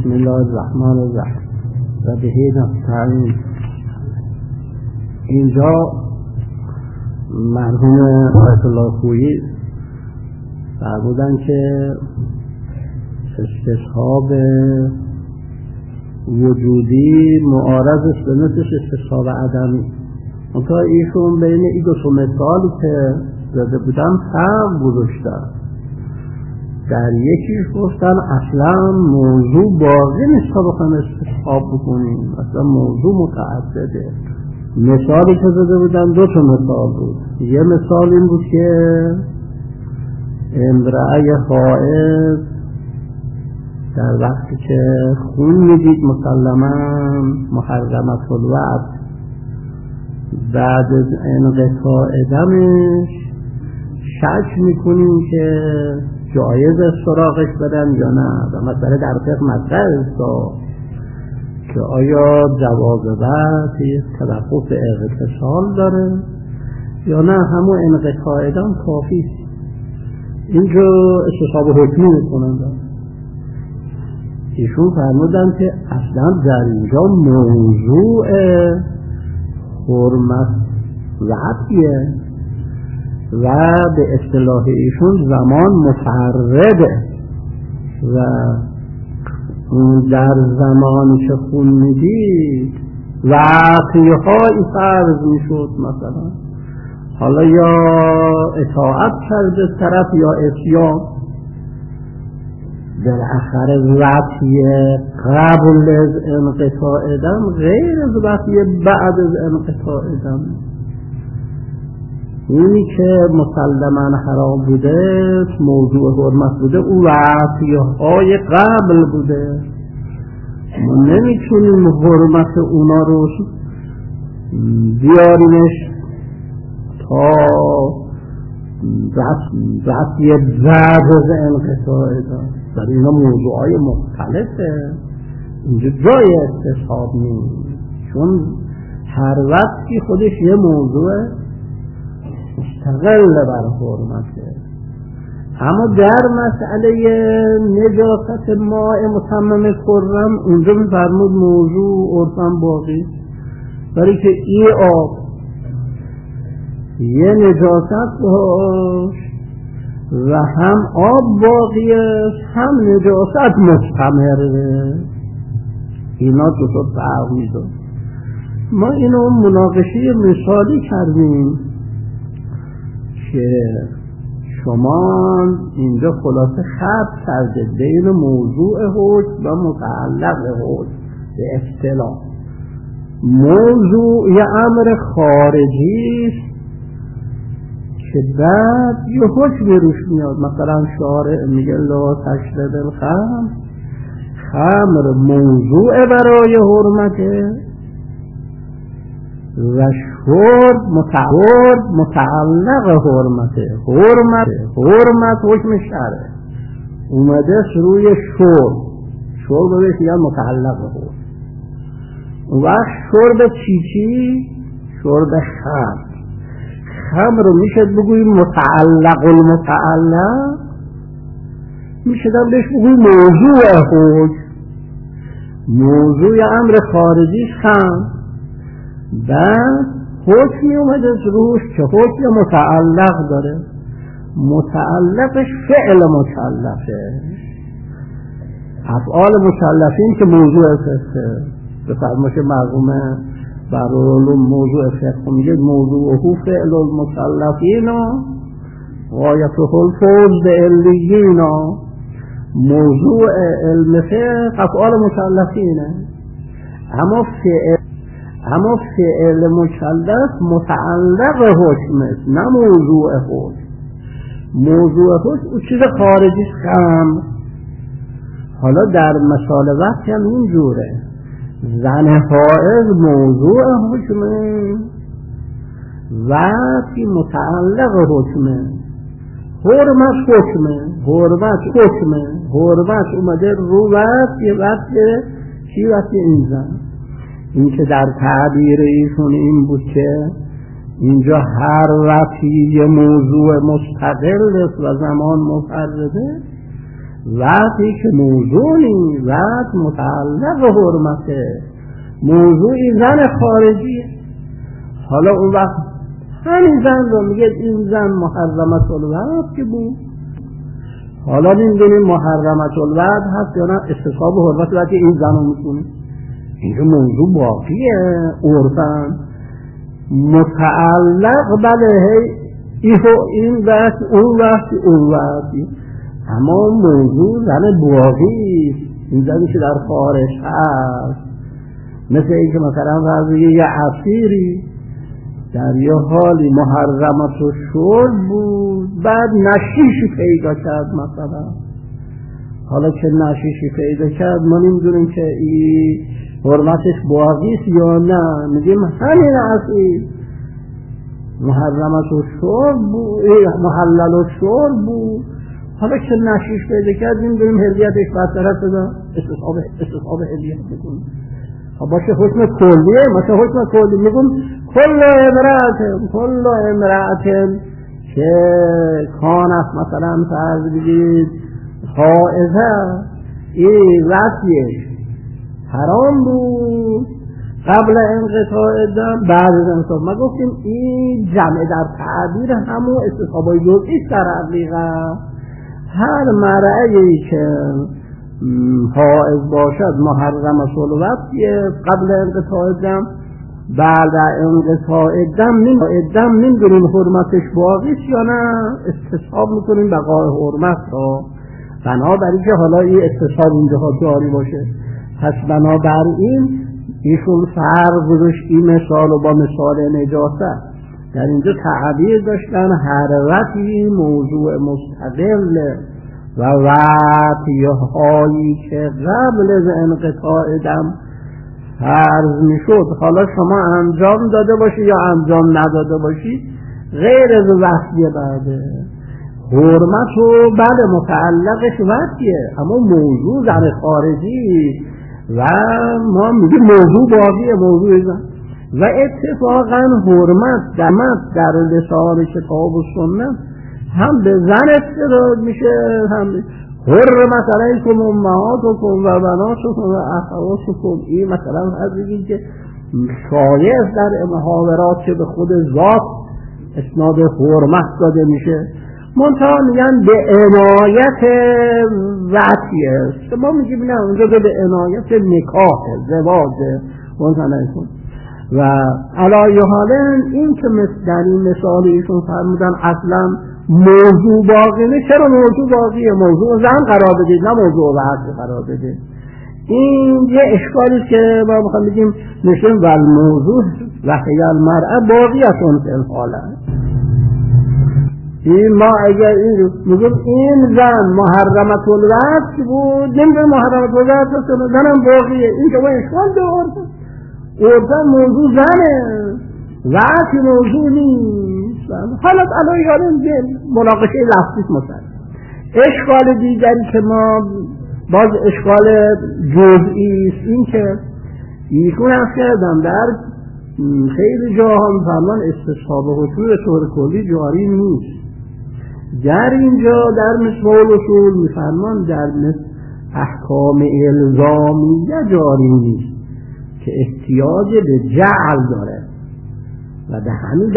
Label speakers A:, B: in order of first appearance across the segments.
A: بسم الله الرحمن الرحیم و بهی نستعین. اینجا مرحوم آیت الله خویی فرمودن که استصحاب وجودی معارض به مثل استصحاب عدمی. منتها ایشون بین این دو مثالی که زده بودن فرق گذاشتن. در یکیش گفتن اصلا موضوع باقی نیست تا بخوایم استصحاب بکنیم، اصلا موضوع متعدده. مثالی که زده بودن دو تا مثال بود. یه مثال این بود که امرأه حائض در وقتی که خون میدید مسلما محرمت الوقت، بعد از انقطاع دمش شک میکنیم که جایز سراغش بدن یا نه. و مسئله در فقه مطرح است که آیا جواز بعد توقف اغتسال داره یا نه همون انقطاع دم کافی است. اینجا استصحاب حکمی میکنن. ایشون فرمودن که اصلا در اینجا موضوع حرمت وقتیه و به اصطلاح ایشون زمان مفرده و در زمانی که خون میدید وقتی‌هایی فرض میشد، مثلا حالا یا اطاعت کرده طرف یا عصیان. بالاخره وقتیه قبل از انقطاع دم غیر از وقتیه بعد از انقطاع دم. اونی که مسلماً حرام بوده موضوع حرمت بوده او وقتی‌های قبل بوده. ما نمیتونیم حرمت اونا رو بیاریمش تا وقتی بعد از انقطاع دم. در اینا موضوعهای مختلفه، اینجا جای استصحاب نیست، چون هر وقتی خودش یه موضوع مستقل بر حرمته. اما در مسئله نجاست ماء متمم خرم اونجا می‌فرمود موضوع عرفاً باقی، برای که این آب یه نجاست باش و هم آب باقی است هم نجاست مستمره. اینا دو تا فرق می‌داره. ما اینو مناقشه مثالی کردیم که شما اینجا خلاصه خط کرده بین موضوع حکم و متعلق حکم. به اصطلاح موضوع یه امر خارجی است که بعد یه حکم روش میاد. مثلا شارع میگه لا تشرب الخمر، خمر موضوع برای حرمته و شرب متعلق حرمته. حرمت حکم شرع اومده روی شرب بهش میگن متعلق حرم. اون وقت شرب چی؟ شرب خمر رو میشه بگوییم متعلق المتعلق، میشه بهش بگوییم موضوع حکم. موضوع امر خارجی خمر، بعد حکمی اومده روش که حکم متعلق داره. متعلقش فعل مکلفه، افعال مکلفین که موضوع فقه. به فرمایش مرحوم برالعلوم موضوع فقه میگه موضوعه فعل المکلفین غایته الفوز بعلیین. موضوع علم فقه افعال مکلفینه، اما فعل مکلف متعلق حکم است نه موضوع حکم. موضوع حکم او چیز خارجی خمر. حالا در مثال وقتی هم اینجوره، زن حائض موضوع حکمه وقتی متعلق حکمه. حرمت اومده رو وقت یه وقت چی وقتی این زن. این که در تعبیر ایشون این بود که اینجا هر وقتی یه موضوع مستقل است و زمان مفرده وقتی که موضوع نیست، وقت متعلق حرمته، موضوعی زن خارجی، حالا اون وقت همین زن رو میگه این زن محرمت الوقت که بود. حالا نمیدونیم محرمت الوقت هست یا نه، استصحاب حرمت وقتی این زن رو میکنه. اینجا موضوع باقیه، عرفاً متعلق بله این وقت اون وقتی، اما موضوع زن باقی، این زنی که در خارج هست، مثل این که مثلا فرض یه اسیری در یه حالی محرمت و شرب بود، بعد نشیشی پیدا کرد مثلا. حالا که نشیشی پیدا کرد ما نمیدونیم که این حرمتش باقیست یا نه، میگیم همین اسیر محرمت و شرب بود، محلل و شرب بود، حالا که نشیش پیدا کرد نمیدونیم هلیتش برطرف شده، استصحاب هلیت میکنیم. باشه حکم کلیه، مثلا حکم کلی میگم کل امرأت که کانت مثلا فرض بگید حائضه، این وقتیش حرام بود قبل انقطاع دم، بعد از انقطاع. ما گفتیم این جمع در تعبیر همون استصحابای جزئی در حقیقت. هر مرأی که حائض باشد محرمت الوقتیه قبل انقطاع دم، بعد انقطاع دم نمیدونیم حرمتش باقیست یا نه، استصحاب میکنیم بقای حرمت را، بنابراین که حالا این استصحاب اینجاها جاری باشه. پس بنابراین ایشون فرق گذاشت این مثال و با مثال نجاست. در اینجا تعبیر داشتن هر وقتی موضوع مستقل و وقتی هایی که قبل از انقطاع دم فرض میشد، حالا شما انجام داده باشی یا انجام نداده باشی، غیر از وقتی بعده حرمت و بعد متعلقش وقتیه، اما موضوع زن خارجی و ما میگیم موضوع باقیه، موضوع زن. و اتفاقا حرمت در لسان کتاب و سنت هم به زن استدلال میشه، هم حرمت علیکم امهاتکم و بناتکم و اخواتکم. این مثلا از بگید که شایع در محاورات که به خود ذات اسناد حرمت داده میشه، منتها میگن به عنایت وقتیه است. ما میگیم نه، اونجا به عنایت نکاح زواج منتها. و علی حالا این که در این مثال ایشون فرمودن اصلا موضوع باقی نه، چرا موضوع باقیه؟ موضوع زن قرار بدید نه موضوع وقت قرار بدید. این یه اشکالی که ما میخوام بگیم نشون و الموضوع وحی المرأه باقیتون فی الحاله. این ما اگر این میگم این زن محرمت الوقت بود، نمیدونم محرمت الوقت هست زنم باقیه، این که با اشکال دارد اردن موضوع زنه وقتی موضوع نیست. حالا الان یادم مناقشه لفظیست مثلا. اشکال دیگری که ما باز اشکال جزئی است، این که ایشون هم کردم در خیلی جاها فرمان استصحاب حکم به طور کلی جاری نیست. در اینجا در مثال اصول میفرمان در احکام الزامیه جاری نیست که احتیاج به جعل داره و به همین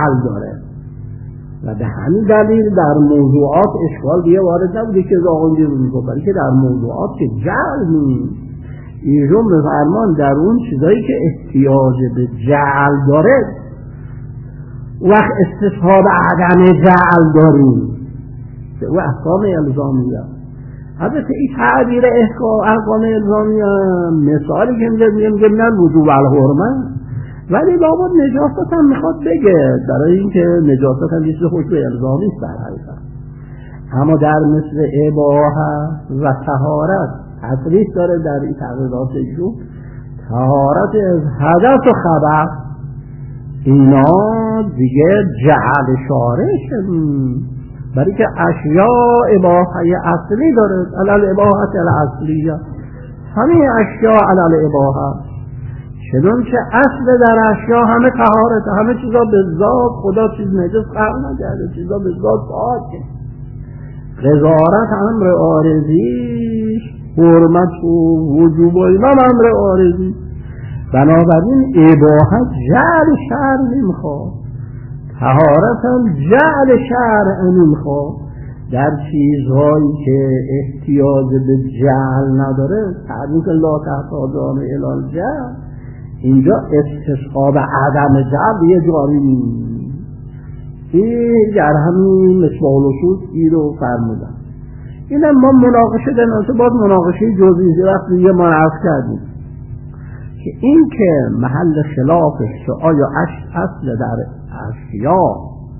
A: دلیل در موضوعات اشکال دیگه وارد نبوده که آقا دیگه میگه، بلکه در موضوعات که جعل نیست ایشون به فرمان در اون چیزایی که احتیاج به جعل داره وقت استصحاب عدم جعل داریم که او احکام الزامیه. البته این تعبیر احکام الزامیه مثالی که میگه نه وجوب الحرمه، ولی لابد نجاست هم میخواد بگه، برای اینکه نجاست هم یه حکم الزامی است در حقیقت. اما در مثل اباحه و طهارت تصریح داره در این تقریرات ایشون، طهارت از حدث و خبث اینا دیگه جعل شارع، برای که اشیاء اباحه اصلی داره، علل اباحه الاصلیه، همه اشیاء علل اباحه، چنانچه اصل در اشیاء همه طهارت، همه چیزا به ذات خدا چیز نجس قرار نکرده، چیزا به ذات پاکه، غزارت امر عارضی، حرمت و وجوب و اینا امر عارضی. بنابراین اباحت جعل شرع نمیخواد، طهارت هم جعل شرع نمیخواد. در چیزهایی که احتیاج به جعل نداره، تعریف لا تحت جامع الال جعل، اینجا استصحاب عدم جعل یه جاری نیست. این در همین مصباح الاصول این رو فرمودن. این هم ما مناقشه دناسه باید مناقشه جزئی وقتی یه ما عرض کردیم که این که محل خلافش که آیا اصل در اشیا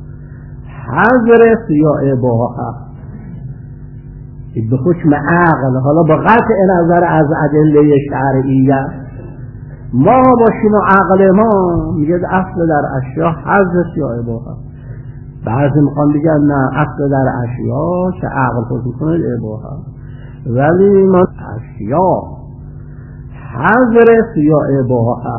A: حضرت یا اباحه به حکم عقل، حالا با قطع نظر از ادله شرعیه ما باشیم و عقل ما میگه اصل در اشیا حضرت یا اباحه. بعضی میخوان بگن نه اصل در اشیا که عقل حکم کنه اباحه، ولی ما اشیا حضرت یا اباحه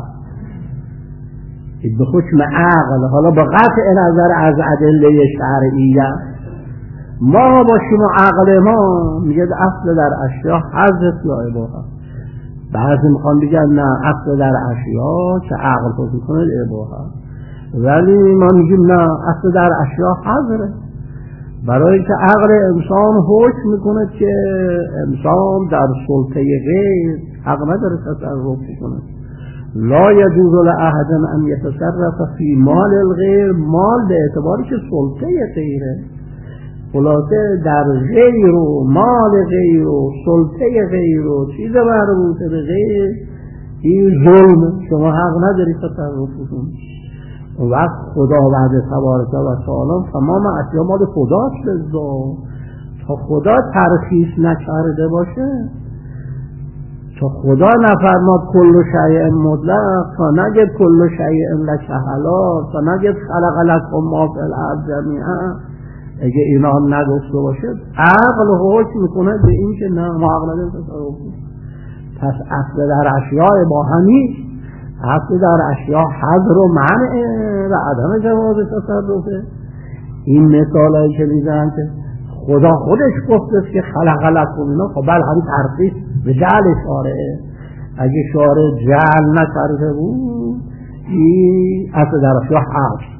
A: به حکم عقل، حالا با قطع نظر از ادله شرعیه ما باشیم و عقل ما میگه اصل در اشیا حضرت یا اباحه. بعضی میخوان بگن نه اصل در اشیا که عقل حکم کنه اباحه، ولی ما میگیم نه اصل در اشیا حضرت، برای که عقل انسان حکم میکنه که انسان در سلطه غیر حق نداره تصرف کنه. لا یجوز لأحد ان یتصرف فی مال الغیر، مال به اعتباری که سلطه غیره، خلاصه در غیر و مال غیر و سلطه غیر و چیز مربوط به غیر این ظلم، شما حق نداری تصرف کنید. وقت خدا بعد تبارک و تعالی تمام اشیا مال خداست بذار، تا خدا ترخیص نکرده باشه، تا خدا نفرماد کل شیء مطلق، تا نگه کل شیء لک حلال، تا نگه خلق لکم ما فی الارض جمیعا، اگه اینا هم نگفته باشه عقل حکم میکنه به این که نه ما عقل نداریم تصرف کنیم. پس اصل در اشیا اباحه نیست، اصل در اشیا حظر و منع و عدم جواز تصرفه. این مثالایی که میزنن که خدا خودش گفته که خلق لکم اینا، خب بله همین ترخیص به جعل شارعه، اگه شارع جعل نکرده بود این اصل در اشیا حظر.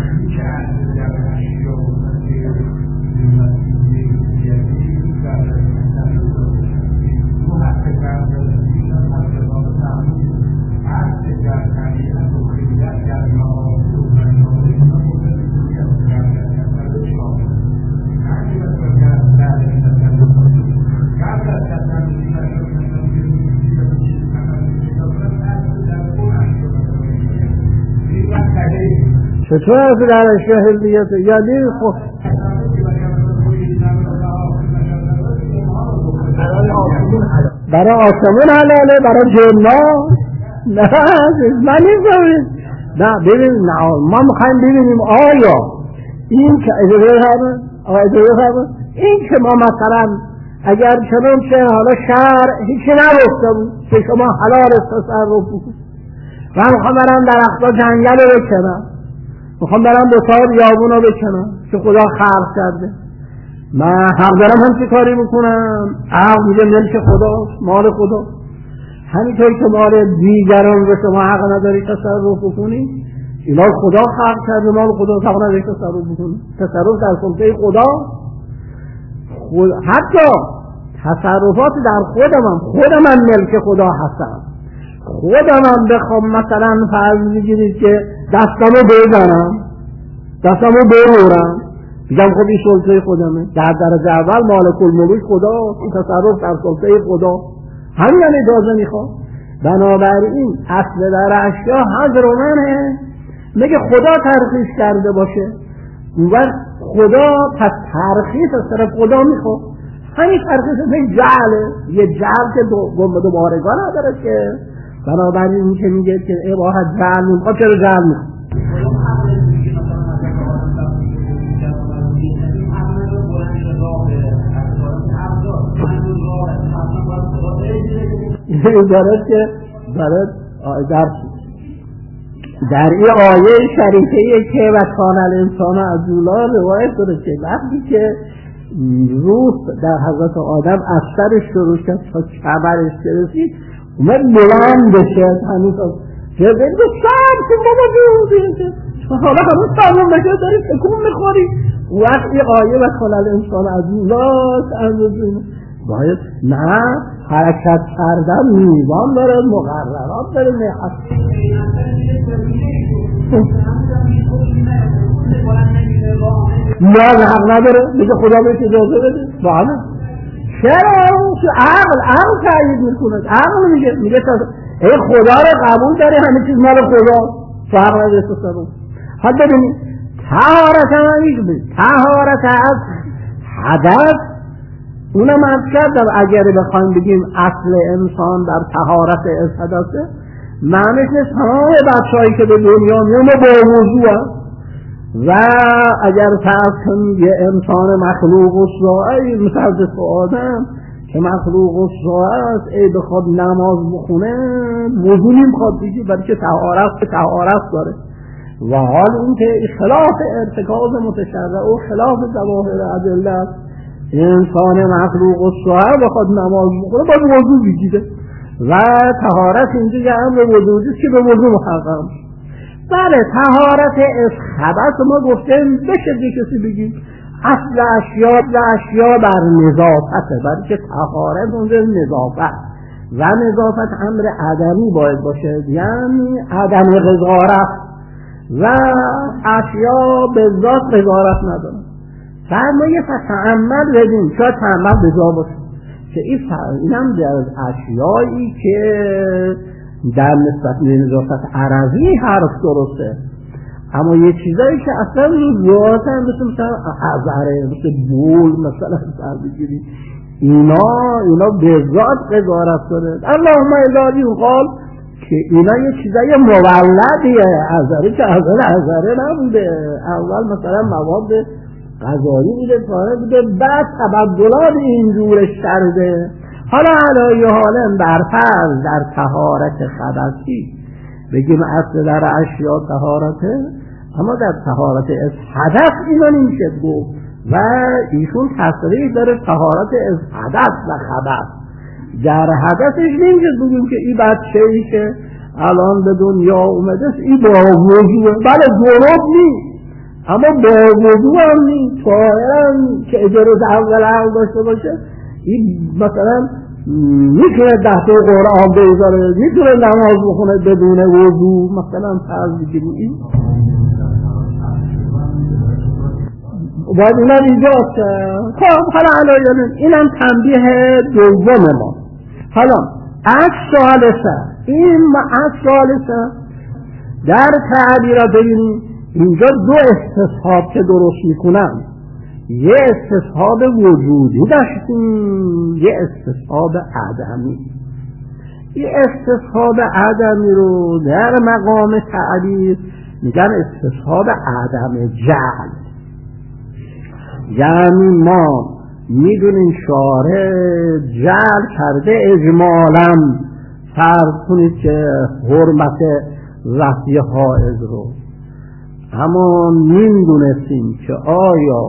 A: چطور از در اشیا حلیت یعنی خود برای آسمون حلاله، برای جنات نه من نیستم. نه ببینیم، ما میخوایم ببینیم آیا این که این که ما مثلا اگر چنانچه حالا شرع هیچی نگفته بود که شما حلال تصرف بکنید، من میخوام برم درخت‌ها جنگل رو بکنم، میخوام برم بسار بیابون رو بکنم که خدا خلق کرده، من حق دارم هم چی کاری میکنم؟ عقل میگه ملک خداست، مال خدا. همینطور که مال دیگران به شما حق نداری تصرف بکنی، اینا خدا خلق کرده، مال خدا حق نداری تصرف بکنی. تصرف در سلطه خدا. حتی تصرفات در خودم ملک خدا هستم. خودم بخوام مثلا فرض بگیرید که دستمو بزنم، دستمو برورم، میگم خب این سلطه خودمه. در درجه اول مالک الملک خدا، این تصرف در سلطه خدا، همین اجازه میخواد. بنابراین اصل در اشیا حضر و منه، میگه خدا ترخیص کرده باشه، اون وقت خدا پس ترخیص از طرف خدا میخواد. همین ترخیص یک جعله، یه جعل که دوبارگاه نداره که. بنابراین این که میگه که اباحت جعل میخواد، چرا جعل میخواد؟ عبارت که در این آیه شریفه که و کان الانسان عجولا روایت داره که وقتی که روح در حضرت آدم از سرش شروع کرد تا کمرش رسید، اومد بلند بشه هنوز جبرئیل گفت که بابا جون حالا همون تمام بشه داری تکون میخوری. وقت این آیه و خلال انسان از ذات اندازه باید نه حرکت کردن نیزان داره، مقررات داره، نیاز حق نداره میگه خدا بهش اجازه بده. بله چرا؟ عقل تعیید میکنه. عقل میگه ای خدا رو قبول داره، همه چیز مال خدا، فرق نداره تصرف. حالا ببینید طهارت از حدث اونم عرض کردم اگر بخوایم بگیم اصل انسان در طهارت از حدثه، معنیش نیست تمام بچه‌هایی که به دنیا میان با وضو هست و اگر فرض کنیم یه انسان مخلوق الصاعه مثل حضرت آدم که مخلوق الصاعه است ای بخواد نماز بخونه وضو نمیخواد بگی، بلکه طهارت داره. و حال این که خلاف ارتکاز متشرع و خلاف ظواهر ادله است، انسان مخلوق الصاعه بخواد نماز بخونه باید وضو بگیره و طهارت اینجا یه امر وجودی است که به وضو محقق میشه. بله طهارت از خبث ما گفتیم بشه کسی بگیم اصل اشیا بر نظافته، بلکه طهارت اونجا نظافت و نظافت امر عدمی باید باشه، یعنی عدم قذارت و اشیا به ذات قذارت نداره. فرما یه تعمد بدیم شاید تعمد به جا باشه که اینم در اشیایی که در نسبت به نظافت عرضی حرف درسته، اما یه چیزایی که اصلا ذات هم مثل حضره مثل بول مثلا سر بگیری اینا به ذات قذارت داره. اللهم الهی قال که اینا یه چیزای مولدیه، حضره که حضره نبوده، اول مثلا مواد غذایی بوده طاهر بوده بعد تبدلات اینجورش کرده. حالا علایه حالا برفرض در طهارت خبثی بگیم اصل در اشیا طهارته، اما در طهارت از حدث اینا نمیشه گفت و ایشون تصریح داره طهارت از حدث و خبث. در حدثش نمیشه بگیم که این بچه‌ای که الان به دنیا اومده است این با وضوء، بله جنوب نیست اما با وضوء هم نیست، طاهر که اجازه اول عقل داشته باشه، این مثلا میتونه تحت قرآن بذاره، میتونه نماز بخونه بدون وضو، مثلا فرض بگیریم باید اینا ایجاد کرد. خب حالا علایه اینم تنبیه دوم ما. حالا الثالثه در تعبیرات ببینیم اینجا دو استصحاب که درست میکنن، یه استصحاب وجودی داشتیم یه استصحاب عدمی. یه استصحاب عدمی رو در مقام تعبیر میگن استصحاب عدم جعل، یعنی ما میدونیم شارع جعل کرده اجمالا، فرض کنید که حرمت رفی حائض رو، اما میدونستیم که آیا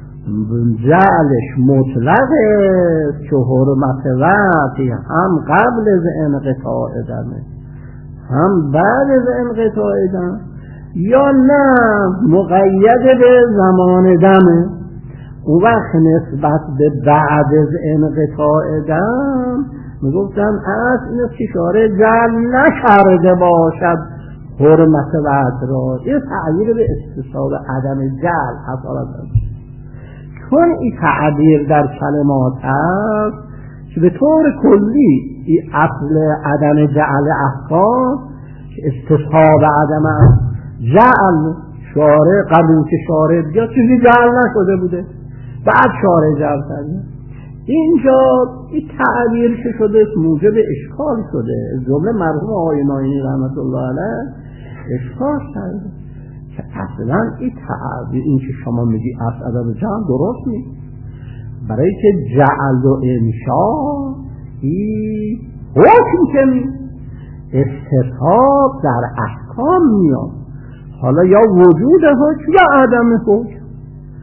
A: جعلش مطلقه که حرمت رفی هم قبل از انقطاع دمه هم بعد از انقطاع دم، یا نه مقید به زمان دمه. اون وقت نسبت به بعد از انقطاع دم میگفتن اصل این است که شارع جعل نکرده باشد حرمت بعد را، این تعبیر به استصحاب عدم جعل حصالت دارد. چون این تعبیر در کلمات هست که به طور کلی این اصل عدم جعل احکام که استصحاب عدم جعل شارع قبول که شارع یا چیزی جعل نشده بوده بعد شارع جعل کرده، اینجا این تعبیر که شده موجب اشکال شده. جمله مرحوم آقای ناینی رحمت الله علیه اشکال کرده که اصلا این تعبیر این که شما میگی اصل عدم جعل درست نیست، برای که جعل و انشاء این حکم که نیست، استصحاب در احکام میاد، حالا یا وجود حکم یا عدم حکم.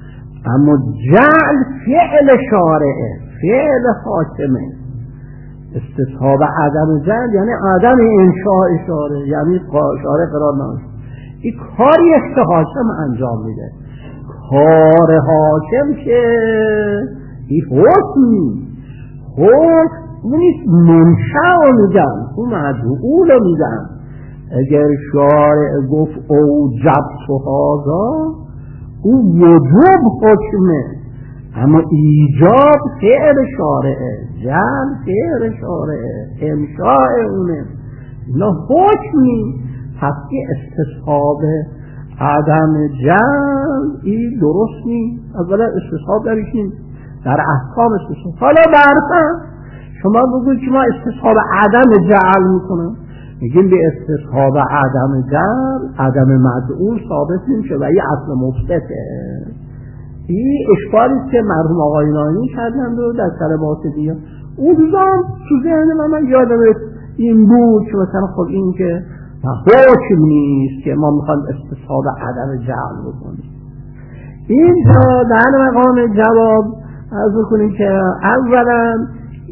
A: اما جعل فعل شارعه، فعل حاکمه. استصحاب عدم جعل یعنی عدم انشاء شارع، یعنی شارع قرار نمیشه. این کاری است که حاکم انجام میده. کار حاکم که این حکمی، حکم اونی منشأ میدن، اون مدعول میدن. اگر شارع گفت اوجبت هذا، او وجوب حکمه، اما ایجاب فعل شارعه، جعل فعل شارعه، انشاء اونه، اینا حکمی. پس که استصحاب عدم جعل این درست نیست. اولا استصحاب درش نیست، در احکام استصحاب. حالا برسن شما بگوید که ما استصحاب عدم جعل میکنم، میگیم به استصحاب عدم جعل عدم مدعول ثابت نمیشه و این اصل مفسده. این اشکالی که مرحوم آقای ناینی کردن رو در کلمات دیگه اون روزان تو ذهن من یادم این بود که مثلا خب این که حکم نیست که ما میخوایم استصحاب عدم جعل بکنیم. اینجا در مقام جواب عرض بکنیم که اولا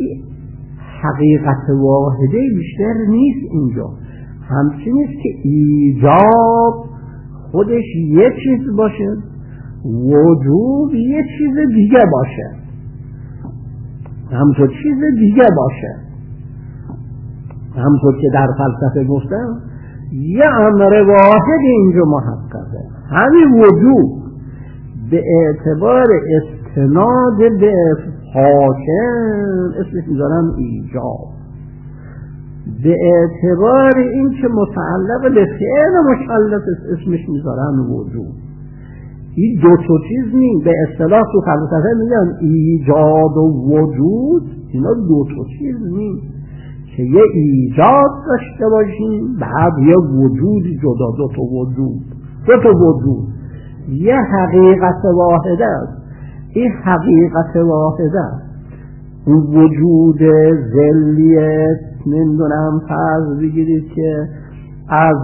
A: حقیقت واحده بیشتر نیست اینجا، همچنین که ایجاب خودش یه چیز باشه، وجوب یه چیز دیگه باشه، همطور چیز دیگه باشه. همطور که در فلسفه گفتم یه امر واحد اینجا محققه، همین وجوب به اعتبار استناد به حاکم اسمش میذارم ایجاب، به اعتبار این که متعلق به فعل مکلف اسمش میذارم وجوب. این دو تا چیز نیست، به اصطلاح تو فلسفه میگن ایجاد و وجود، اینا دو تا چیز نیست که یه ایجاد داشته باشیم بعد یه وجود جدا، دو تا وجود یه حقیقت واحده است. این حقیقت واحده است، اون وجود ذلیت نمیدونم فرض بگیرید که از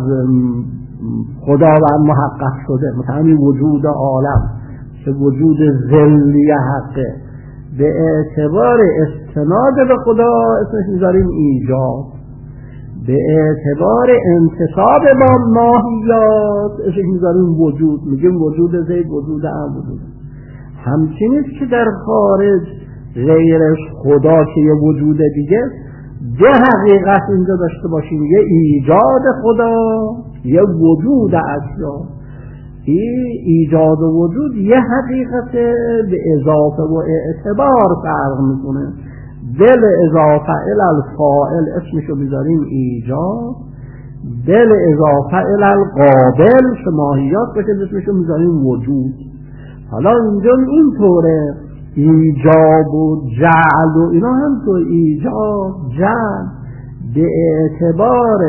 A: خداوند محقق شده، مثلا این وجود عالم که وجود ذلی حقه، به اعتبار استناد به خدا اسمش میذاریم ایجاد، به اعتبار انتصاب با ماهیات اسمش میذاریم وجود، میگیم وجود زید، وجود هم، وجود. همچنین که در خارج غیر از خدا که یه وجود دیگه، دو حقیقت اینجا داشته باشیم، یه ایجاد خدا، یه وجود اشیا. این ایجاد و وجود یه حقیقت به اضافه و اعتبار فرق میکنه. دل اضافه الالفائل اسمشو بیذاریم ایجاد، دل اضافه الالقابل که ماهیات باشه اسمشو بیذاریم وجود. حالا اینجا اینطوره، ایجاب و جعل و اینا هم تو ایجاب جعل به اعتبار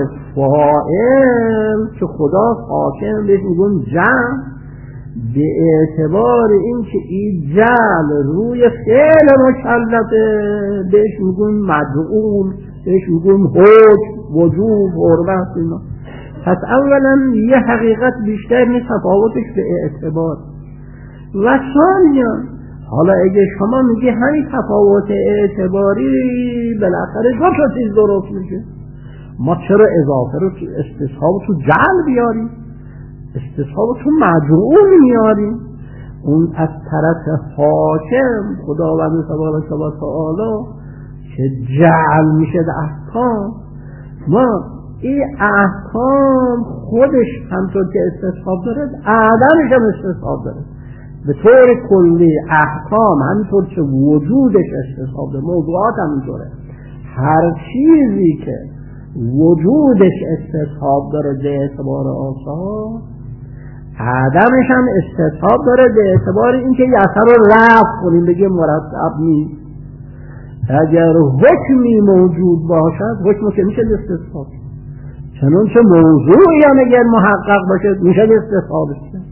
A: فاعل که خدا حاکم بهش میگن جعل، به اعتبار این که این جعل روی فعل مکلفه بهش میگن مدعول، بهش میگن حکم، وجوب، حرمت. اینا پس اولا یه حقیقت بیشتر نیست، تفاوتش به اعتبار. و ثانیا حالا اگه شما میگی همین تفاوت اعتباری بالاخره دو تا چیز درست میشه، ما چرا اضافه رو تو استصحاب تو جعل بیاریم، استصحاب تو مجعول میاریم؟ اون از طرف حاکم خداوند تبارک و تعالی که جعل میشه احکام، ما این احکام خودش همطور که استصحاب داره عدمش هم استصحاب داره. به طور کلی احکام همینطور که وجودش استصحاب داره، موضوعات همینطوره. هر چیزی که وجودش استصحاب داره به اعتبار آثار، عدمش هم استصحاب داره به اعتبار اینکه یه اثر رو رفع کنیم بگیم مرتب نیست. اگر حکمی موجود باشد حکم که میشه استصحاب، چنانچه موضوعی هم اگر محقق باشد میشه استصحابش کرد.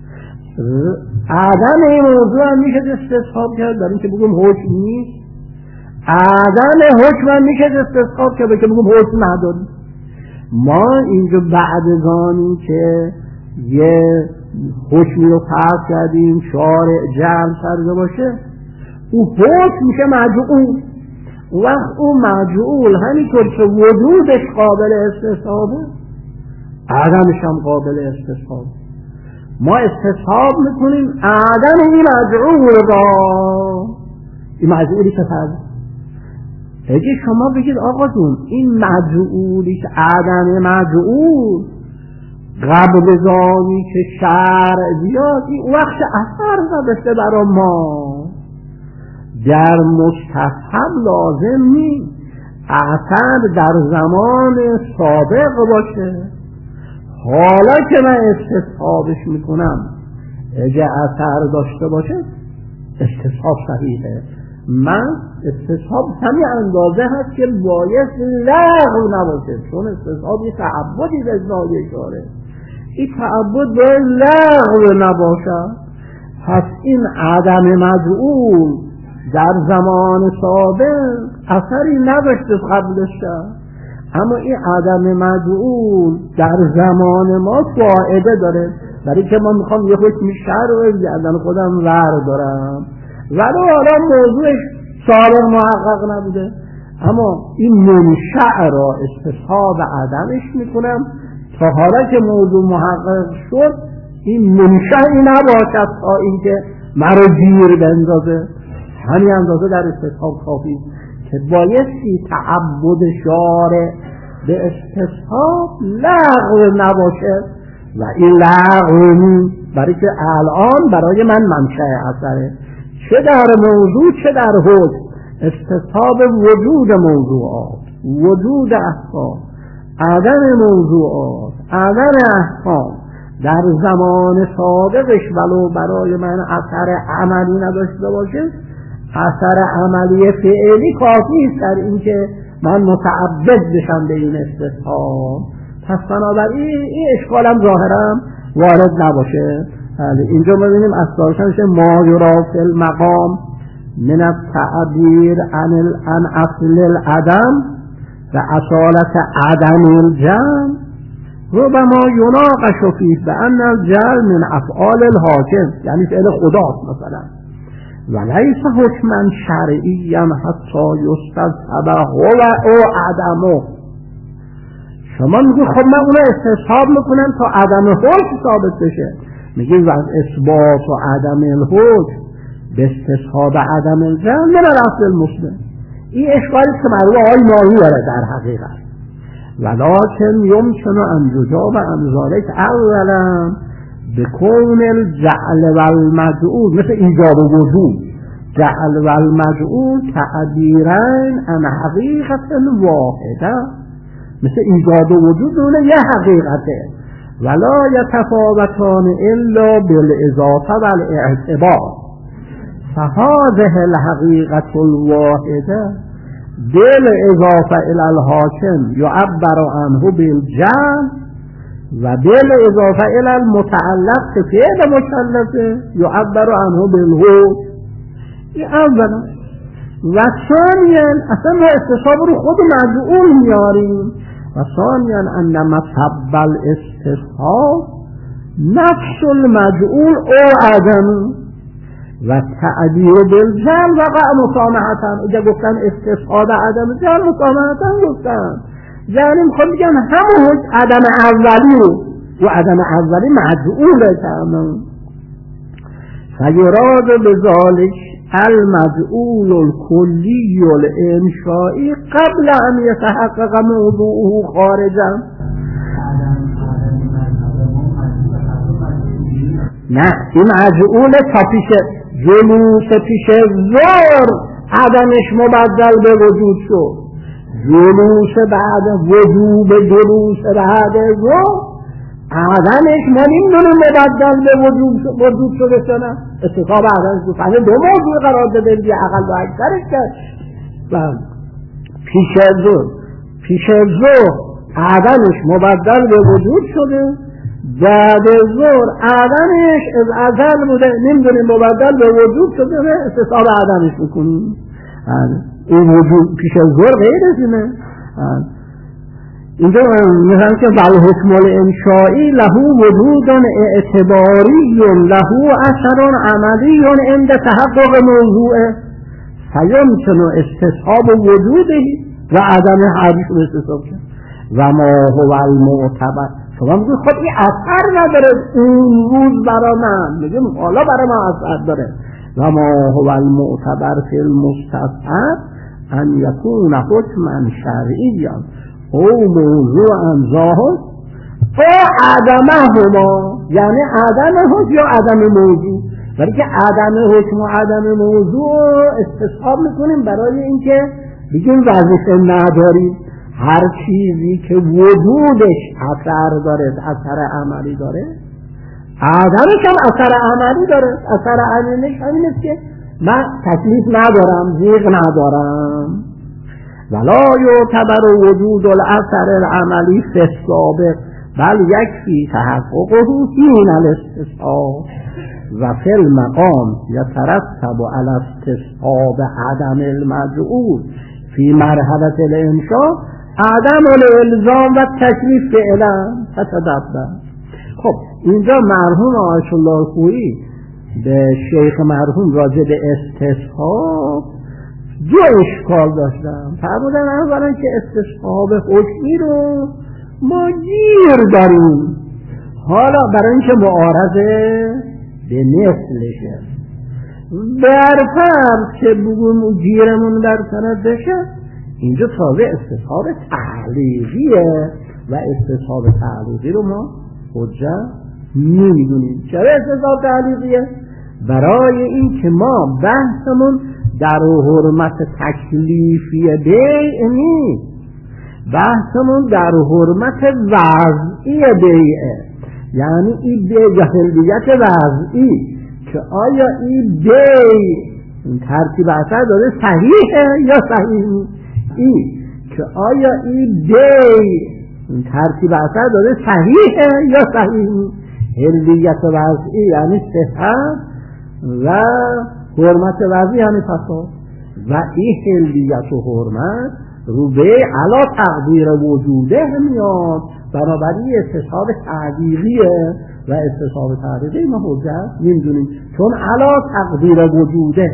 A: عدم این موضوع هم میشه استصحاب کرد در اینکه بگیم حکم نیست، عدم حکم هم میشه استصحاب کرد که بگیم حکم نداریم. ما اینجا بعدگانی که یه حکمی رو فرض کردیم شارع جعل کرده باشه، او حکم میشه مجعول. وقت اون مجعول همینطور که وجودش قابل استصحابه، عدمش هم قابل استصحابه. ما استصحاب میکنیم عدم این مجعول را، این مجعولی که فرض. اگه شما بگید آقا جون این مجعولی که عدم مجعول قبل زانی که شرع بیاد، این وقت اثر نداشته برای ما، در مستحب لازم نیست اثر در زمان سابق باشه. حالا که من استصحابش میکنم اگه اثر داشته باشه استصحاب صحیحه. من استصحاب همین اندازه هست که باید لغو نباشه، چون استصحاب یه تعبدی به ازای داره، این تعبد باید لغو نباشه. پس این عدم مجعول در زمان سابق اثری نداشته قبلش، اما این عدم مجعول در زمان ما فایده داره، برای که ما میخوام یه حکم شرع رو گردن خودم ور دارم، ولو حالا موضوعش سابق محقق نبوده، اما این منشأ را استصحاب عدمش میکنم تا حالا که موضوع محقق شد این منشأی نباشد تا اینکه مرا گیر بندازه. همین اندازه در استصحاب کافی که بایستی تعبد شارع به استصحاب لغو نباشه و این لغو نیست، برای که الان برای من منشأ اثره، چه در موضوع چه در حکم. استصحاب وجود موضوعات، وجود احکام، عدم موضوعات، عدم احکام در زمان سابقش ولو برای من اثر عملی نداشته باشه، اثر عملی فعلی کافی است در اینکه من متعبد بشم به این استصحاب. پس بنابراین این اشکالم ظاهرا وارد نباشه. اینجا ما ببینیم اصلش ما یرا فی المقام من التعبیر عن اصل العدم و اصالت عدم الجمع ربما یناقش فیه بان الجعل من افعال الحاکم، یعنی فعل خداست مثلا، ولیس حکما شرعیا حتی یستصحب هو او عدمه. شما میگید خب من اونو استصحاب میکنم تا عدم حکم ثابت بشه، میگید از اثبات و عدم الحکم به استصحاب عدم الجمع من الاصل المسلم. این اشکالی که معروف آقای ماهی داره در حقیقت، ولکن یمکن ان یجاب عن ذلک اولا بکون الجعل والمجعول مثل ایجاب و وجود، جعل والمجعول تعبیرین عن حقیقت واحده، مثل ایجاب و وجود اونه یه حقیقته، ولا یتفاوتان الا بالاضافه والاعتبار، فهذه الحقیقت الواحده بالاضافه الى الحاکم یعبر عنه بالجعل و بالاضافه الى المتعلق فعل مکلفه یعبر عنه بالحکم. این اولا. و ثانیا اصلا ما استصحاب رو خود مجعول میاریم، و ثانیا ان مصحب الاستصحاب نفس المجعول او عدم و تعبیر بالجعل وقع مسامحتن. اگه گفتن استصحاب عدم جعل مسامحتن گفتن، یعنی میخواد بگن همون عدم اولی رو و عدم اولی مجعوله تمام. فیراد بذالک المجعول الکلی الانشائی قبل ان یتحقق موضوعه خارجا. نه این مجعول تا پیش جلوس پیش ظهر عدمش مبدل به وجود شد، جلوس بعد وجوب جلوس بعد ظهر عدمش ما نمیدونیم مبدل به وجود شده شدن. استصحاب عدمش بود فهمه دو موضوع قرار داده بی اقل و اکثرش کرد. پیش ظهر عدمش مبدل به وجود شده، بعد ظهر عدمش از ازل بوده نمیدونیم مبدل به وجود شده، استصحاب عدمش میکنیم. این وجود پیش ظهر غیر ازینه. اینجا میگن که والحکم الانشائی له وجود اعتباری له اثر عملی عند تحقق موضوعه فیمکن استصحاب وجوده و عدم حدیث به استصحاب کرد و ما هو المعتبر. شما میگید خب این اثر نداره اون روز برای من، میگیم حالا برای من اثر داره. و ما هو المعتبر فی المستصحب ان یکون حکما شرعیا او موضوعا ظاهر او عدمهما، یعنی عدم حکم یا عدم موضوع. ولی که عدم حکم و عدم موضوع استصحاب میکنیم برای اینکه بگیم وظیفه نداریم. هر چیزی که وجودش اثر داره، اثر عملی داره، عدمش هم اثر عملی داره. اثر عملیش همین است که من تکلیف ندارم، ذیق ندارم. ولا یعتبر وجود الاثر العملی فی السابق بل یکفی تحققه حین الاستصحاب و فی المقام یترتب علی استصحاب عدم المجعول فی مرحله الانشاء عدم الالزام و تکلیف فعلا فتدبر. خب اینجا مرحوم آیت الله خویی به شیخ مرحوم راجع به استصحاب دو اشکال داشتم. فرمودن اولا که استصحاب حکمی رو ما گیر داریم، حالا برای اینکه معارضه به مثلشه در فرض که بگویم گیرمون در سند بشه، اینجا تازه استصحاب تعلیقیه و استصحاب تعلیقی رو ما حجت نمیدونیم. چرا استصحاب تعلیقیه؟ برای این که ما بحثمون در حرمت تکلیفی بیع نیست، بحثمون در حرمت وضعی بیعه. یعنی این بیع جاهلیت وضعی که آیا این بیع ترتیب اثر داره صحیحه یا صحیح نیست، این که آیا این بیع ترتیب اثر داره صحیحه یا صحیح نیست. حلیت وضعی یعنی صحت و حرمت وضعی یعنی فساد. و این حلیت و حرمت رو به علا تقدیر وجوده میاد، بنابراین استصحاب تعلیقیه و استصحاب تعلیقی ما حجت نمیدونیم چون علا تقدیر وجوده.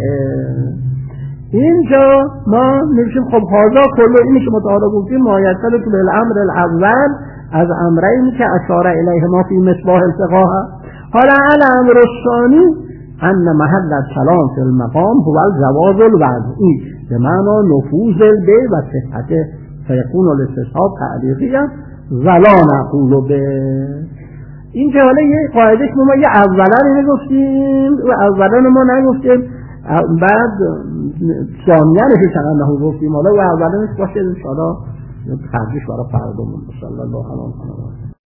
A: اینجا ما نمیشیم خب حاضر کلو اینی که متعالی گفتیم مایسل تو بالامر الاول از امرینی که اشار الیه ما فی مصباح الفقاه. حالا الامر الثانی ان محل الکلام فی المقام هو الجواز الوضعی بمعنی نفوذ البیع و صحته فیکون الاستصحاب تعلیقیا ولا نقول به. اینجا حالا یه قاعده که ما یه اولا اینو گفتیم و اولا ما نگفتیم، بعد ثانیا رو چقدر گفتیم، حالا و اولانش باشه انشاءالله ترجیح برای فردا. صلی الله علیه و سلم.